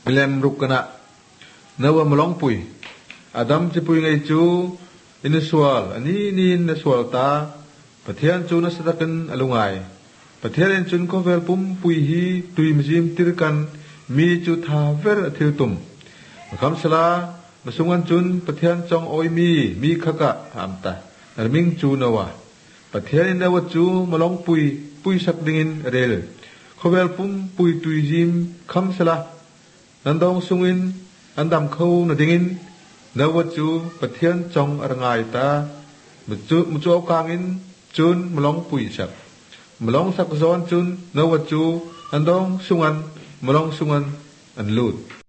lem rukana nawa malong pui Adam ci pui ngai chu inusual ani ni nasual ta pathian chu na sadakan alungai pathian chun ko vel pum pui hi tui mjim tirkan mi chu tha ver thil tum kham sala masungan chun pathian chong oi mi khaka amta arming chu nawa pathian nawa chu malong pui sak dingin rel khovel pum pui tui jim kham sala nandong sungin andam khâu na dingin nawa chu pathian chong arangai ta muchu kangin chun malong pui sak malong sak zon chun nawa chu andong sungan malong sungan an lut